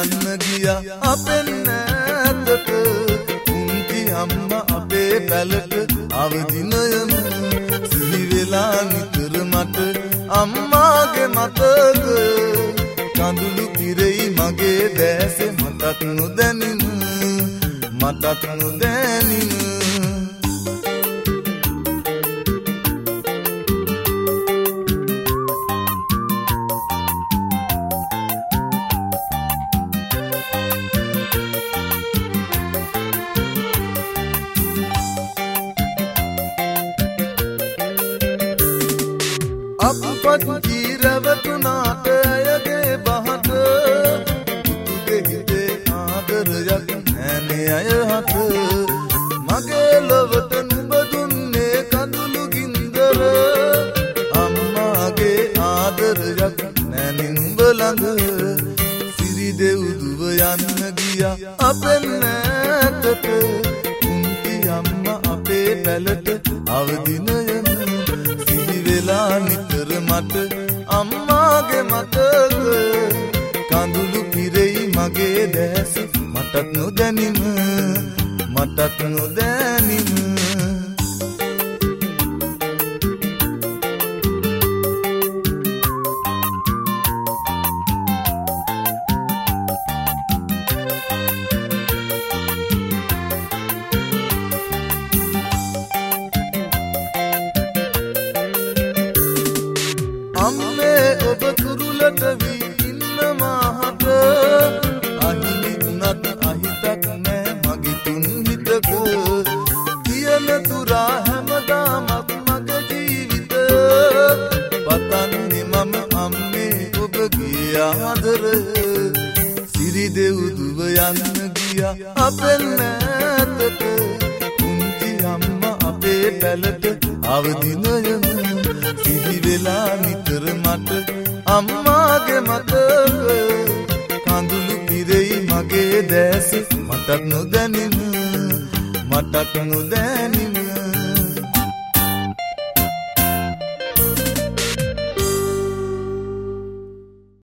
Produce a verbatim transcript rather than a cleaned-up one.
යන්න ගියා අපෙන් ඈතට පුංචි අම්මා අපේ පැලට අවදිනයම සිහි වෙලා නිතර මට අම්මාගේ මතක කඳුළු පිරෙයි මගේ දැසේ මටත් නොදැනින මටත් නොදැනින අපත් ජීරවතුනාට අයගේ බහට පුතුගේ හිතේ ආදරයක් නැනේ අය හත මගේ ලොවට නුඹ දුන්නේ කඳුළු ගින්දර අම්මාගේ ආදරයක් නැනේ නුඹ ළඟ සිරි දෙව්දුව යන්න ගියා අපෙන් ඈතට පුංචි අම්මා අපේ පැලට අවදිනයම වෙලා නිතර මට අම්මාගේ මතක කඳුළු පිරෙයි මගේ දැස මටත් නොදැනිම මටත් නොදැනිම අම්මේ ඔබ කුරුලට වී ඉන්න මාහට අහිමි වුණත් අහිතක් නෑ මගේ තුන් හිතක කියන තුරා හැමදාමත් මගේ ජීවිත පතන්නේ මම අම්මේ ඔබගේ ආදර සිරි දෙව්දුව යන්න ගියා අපෙන් ඈතට පුංචි අම්මා අපේ පැලට අවදිනයම සිහි වෙලා නිතර මට අම්මාගේ මතක කඳුළු පිරෙයි මගේ දැස මටත් නොදැනිම මටත් නොදැනිම